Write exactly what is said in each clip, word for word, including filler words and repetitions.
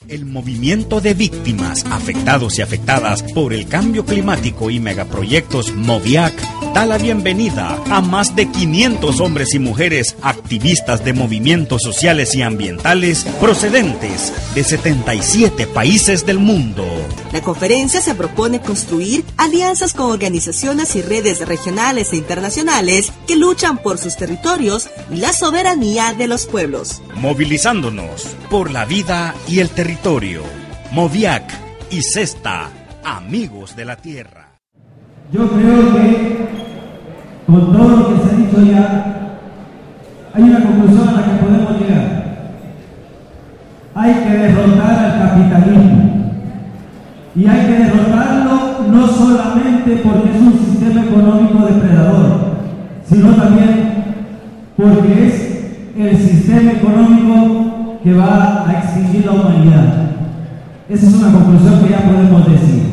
El movimiento de víctimas, afectados y afectadas por el cambio climático y megaproyectos MOVIAC da la bienvenida a más de quinientos hombres y mujeres activistas de movimientos sociales y ambientales procedentes de setenta y siete países del mundo. La conferencia se propone construir alianzas con organizaciones y redes regionales e internacionales que luchan por sus territorios y la soberanía de los pueblos. Movilizándonos por la vida y el territorio. MOVIAC y CESTA, amigos de la tierra. Yo creo que con todo lo que se ha dicho ya, hay una conclusión a la que podemos llegar. Hay que derrotar al capitalismo. Y hay que derrotarlo no solamente porque es un sistema económico depredador, sino también porque es el sistema económico que va a extinguir la humanidad. Esa es una conclusión que ya podemos decir.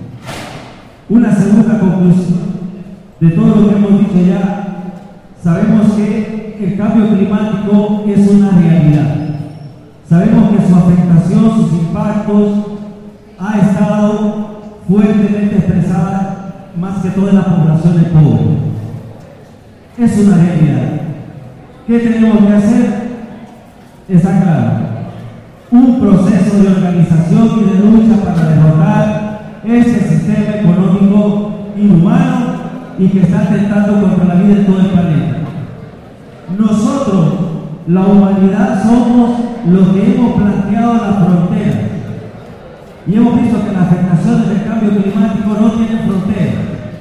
Una segunda conclusión de todo lo que hemos dicho ya, sabemos que el cambio climático es una realidad. Sabemos que su afectación, sus impactos, ha estado fuertemente expresada más que toda la población de pobre. Es una realidad. ¿Qué tenemos que hacer? Está claro. Un proceso de organización y de lucha para derrotar ese sistema económico inhumano y que está atentando contra la vida de todo el planeta. Nosotros, la humanidad, somos los que hemos planteado las fronteras. Y hemos visto que las afectaciones del cambio climático no tienen fronteras.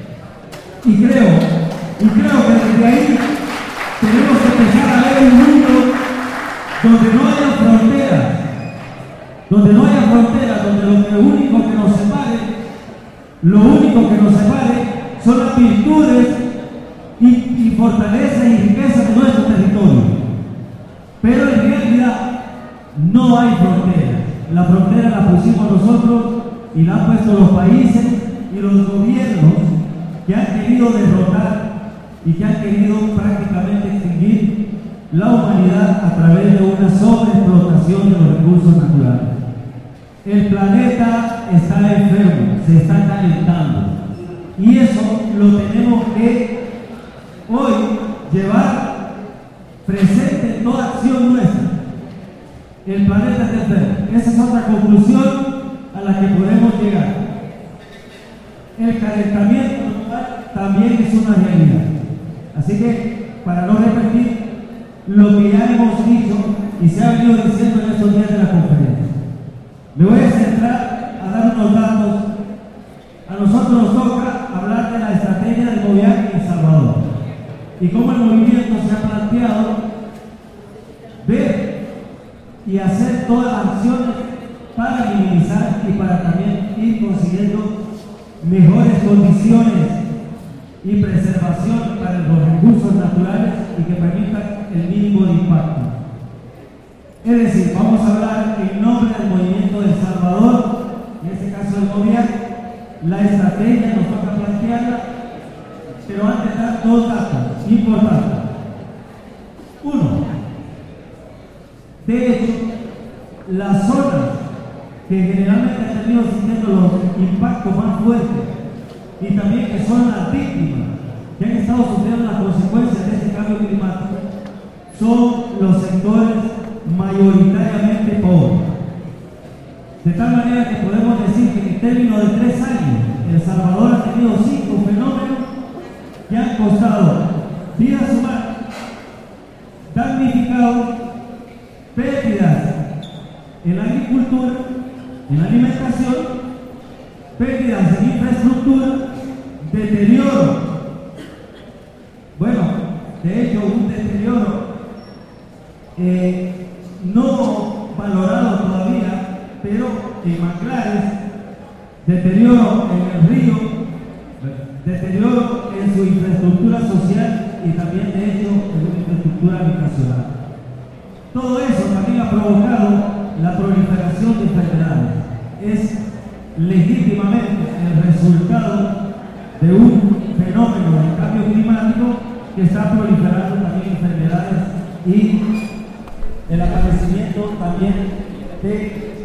Y creo, y creo que desde ahí tenemos que empezar a ver un mundo donde no haya fronteras, donde no haya fronteras, donde lo único que nos separe, lo único que nos separe son las virtudes y, y fortalezas y riquezas de nuestro territorio. Pero en realidad no hay fronteras. La frontera la pusimos nosotros y la han puesto los países y los gobiernos que han querido derrotar y que han querido prácticamente extinguir la humanidad a través de una sobreexplotación de los recursos naturales. El planeta está enfermo, se está calentando y eso lo tenemos que hoy llevar presente en toda acción nuestra. El planeta está enfermo. Esa es otra conclusión a la que podemos llegar. El calentamiento global también es una realidad. Así que, para no repetir lo que ya hemos dicho y se ha venido diciendo en estos días de la conferencia, me voy a centrar a dar unos datos. A nosotros nos toca hablar de la estrategia del gobierno en El Salvador y cómo el movimiento se ha planteado ver y hacer todas las acciones para minimizar y para también ir consiguiendo mejores condiciones y preservación para los recursos naturales y que permitan el mínimo de impacto. Es decir, vamos a hablar en nombre del movimiento de El Salvador, en este caso del gobierno, la estrategia nos toca plantearla, pero antes dar dos datos importantes. Uno, de hecho, las zonas que generalmente han tenido sintiendo los impactos más fuertes y también que son las víctimas que han estado sufriendo las consecuencias de este cambio climático son los sectores mayoritariamente pobres. De tal manera que podemos decir que en términos de tres años, El Salvador ha tenido cinco fenómenos que han costado vidas humanas, damnificado, pérdidas en la agricultura, en la alimentación, pérdidas en infraestructura, deterioro. Bueno, de hecho, un deterioro eh, no valorado todavía, pero en manglares, deterioro en el río, deterioro en su infraestructura social y también, de hecho, en su infraestructura habitacional. Todo eso también ha provocado la proliferación de enfermedades. Es legítimamente el resultado de un fenómeno de cambio climático que está proliferando también enfermedades y el aparecimiento también de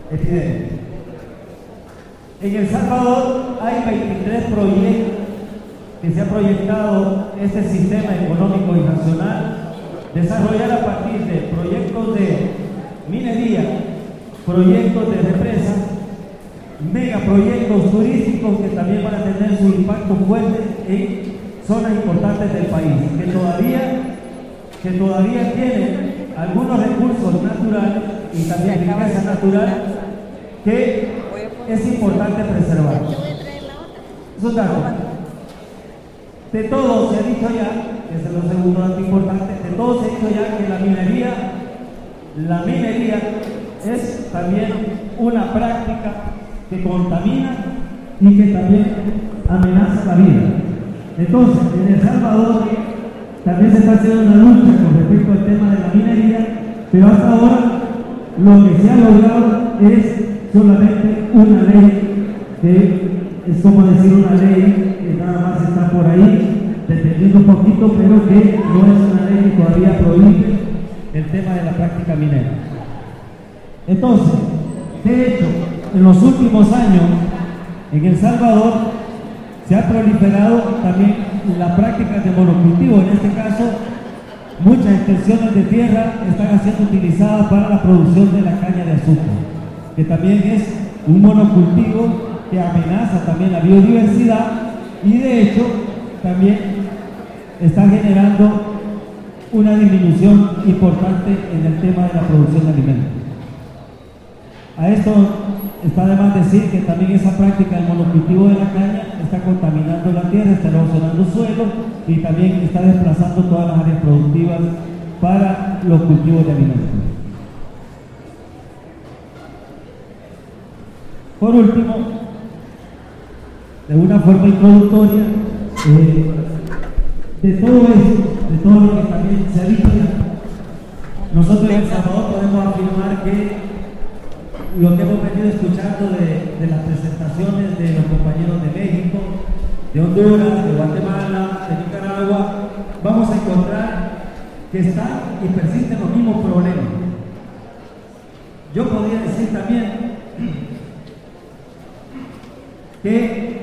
epidémica. En El Salvador hay veintitrés proyectos que se ha proyectado este sistema económico y nacional, desarrollar a partir de proyectos de minería, proyectos de represas, megaproyectos turísticos que también van a tener su impacto fuerte en zonas importantes del país, que todavía, que todavía tienen algunos recursos naturales y también riqueza natural que es importante preservar. Eso es dato. De todo se ha dicho ya, que es lo segundo dato importante, de todo se ha dicho ya que la minería, la minería es también una práctica que contamina y que también amenaza la vida. Entonces, en El Salvador también se está haciendo una lucha con respecto al tema de la minería, pero hasta ahora lo que se ha logrado es solamente una ley que es como decir una ley que nada más está por ahí, dependiendo un poquito, pero que no es una ley que todavía prohíbe el tema de la práctica minera. Entonces, de hecho, en los últimos años, en El Salvador, se ha proliferado también la práctica de monocultivo. En este caso, muchas extensiones de tierra están siendo utilizadas para la producción de la caña de azúcar, que también es un monocultivo que amenaza también la biodiversidad y de hecho también está generando una disminución importante en el tema de la producción de alimentos. A esto está de más decir que también esa práctica del monocultivo de la caña está contaminando la tierra, está erosionando el suelo y también está desplazando todas las áreas productivas para los cultivos de alimentos. Por último, de una forma introductoria, eh, de todo esto, de todo lo que también se ha dicho, nosotros en El Salvador podemos afirmar que lo que hemos venido escuchando de, de las presentaciones de los compañeros de México, de Honduras, de Guatemala, de Nicaragua, vamos a encontrar que están y persisten los mismos problemas. Yo podría decir también que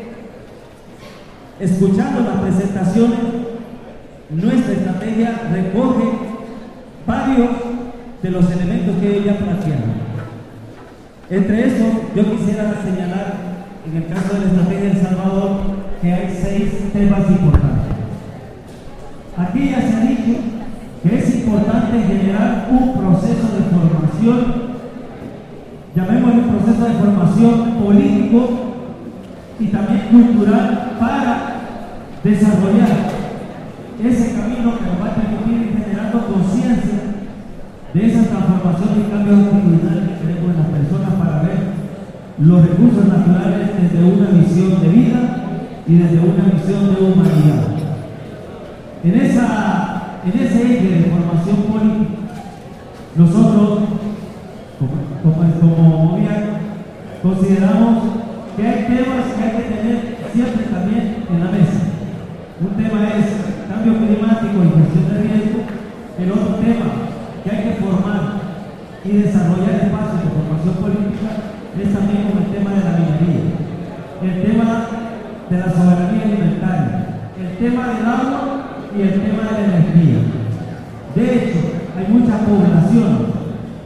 escuchando las presentaciones, nuestra estrategia recoge varios de los elementos que ellos ya plantearon. Entre eso, yo quisiera señalar, en el caso de la estrategia de El Salvador, que hay seis temas importantes. Aquí ya se ha dicho que es importante generar un proceso de formación, llamémoslo un proceso de formación político y también cultural para desarrollar ese camino que nos va a permitir ir generando conciencia de esa transformación y cambios actitudinales que tenemos en las personas para ver los recursos naturales desde una visión de vida y desde una visión de humanidad. En, esa, en ese eje de formación política, nosotros, como, como, como gobierno, consideramos que hay temas que hay que tener siempre también en la mesa. Un tema es cambio climático y gestión de riesgo. El otro tema que hay que formar y desarrollar espacios de formación política es también como el tema de la minería, el tema de la soberanía alimentaria, el tema del agua y el tema de la energía. De hecho, hay mucha población,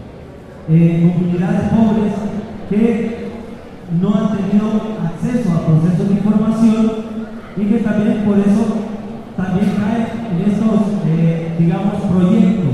eh, comunidades pobres que no han tenido acceso a procesos de información y que también por eso también caen en estos, eh, digamos, proyectos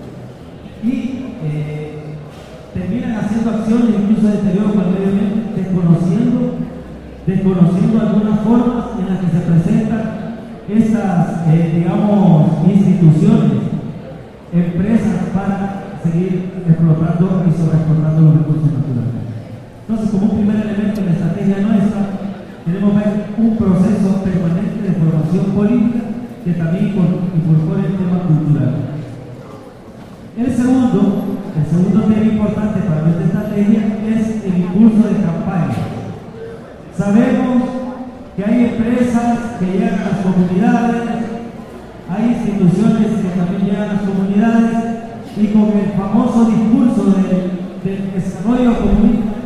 y eh, terminan haciendo acciones incluso de deterioro para el medio ambiente, desconociendo, desconociendo algunas formas en las que se presentan estas, eh, digamos, instituciones, empresas para seguir explotando y sobreexplotando los recursos naturales. Entonces, como un primer elemento en la estrategia nuestra, queremos ver un proceso permanente de formación política que también incorpore el tema cultural. El segundo, el segundo tema importante para nuestra estrategia es el impulso de campaña. Sabemos que hay empresas que llegan a las comunidades, hay instituciones que también llegan a las comunidades y con el famoso discurso del, del desarrollo comunitario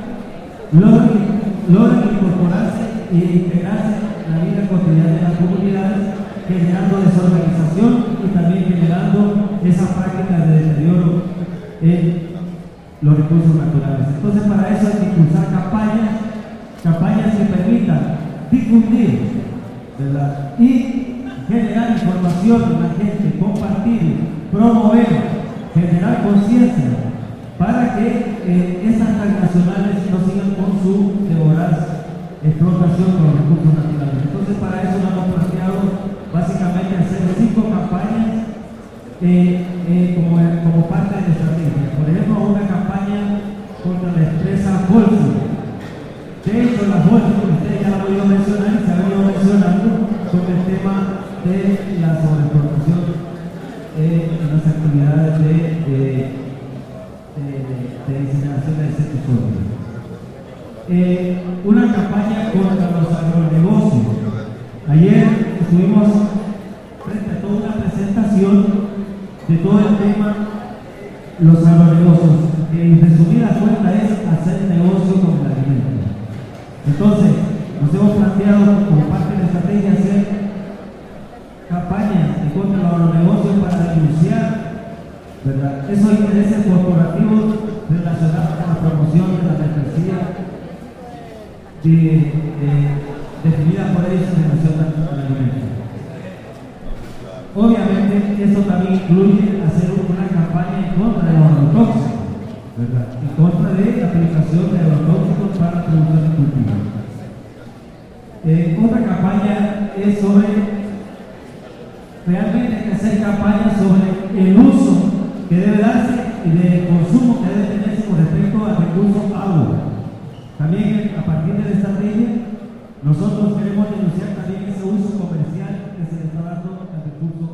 logren, logren incorporarse e integrarse en la vida cotidiana de las comunidades, generando desorganización y también generando esa práctica de deterioro en los recursos naturales. Entonces, para eso hay que impulsar campañas, campañas que permitan difundir, ¿verdad?, y generar información en la gente, compartir, promover, generar conciencia para que eh, esas transnacionales no sigan con su voraz explotación con los recursos naturales. Entonces, para eso nos hemos planteado básicamente hacer cinco campañas eh, eh, como, como parte de la estrategia. Por ejemplo, una campaña contra la empresa Volkswagen. De hecho, la Volkswagen, ustedes ya lo han oído mencionar y se ha venido mencionando sobre el tema de la sobreexplotación eh, en las actividades de, de, de, de incineración de desechos sólidos. Eh, una campaña contra los agronegocios. Ayer estuvimos frente a toda una presentación de todo el tema los agronegocios, que en resumida cuenta es hacer negocio con el alimento. Entonces, nos hemos planteado como parte de la estrategia hacer campañas en contra de los agronegocios para denunciar, ¿verdad?, esos intereses corporativos relacionados con la promoción de la mercancía de, de, definida por ellos en relación al alimento. Obviamente, esto también incluye hacer una campaña en contra de los agrotóxicos, ¿verdad?, en contra de la aplicación de agrotóxicos para la producción de cultivos. Eh, otra campaña es sobre, realmente hay que hacer campañas sobre el uso que debe darse y del consumo que debe tenerse con respecto al recurso agua. También a partir de la estrategia, nosotros queremos denunciar también ese uso comercial que se le está dando al recurso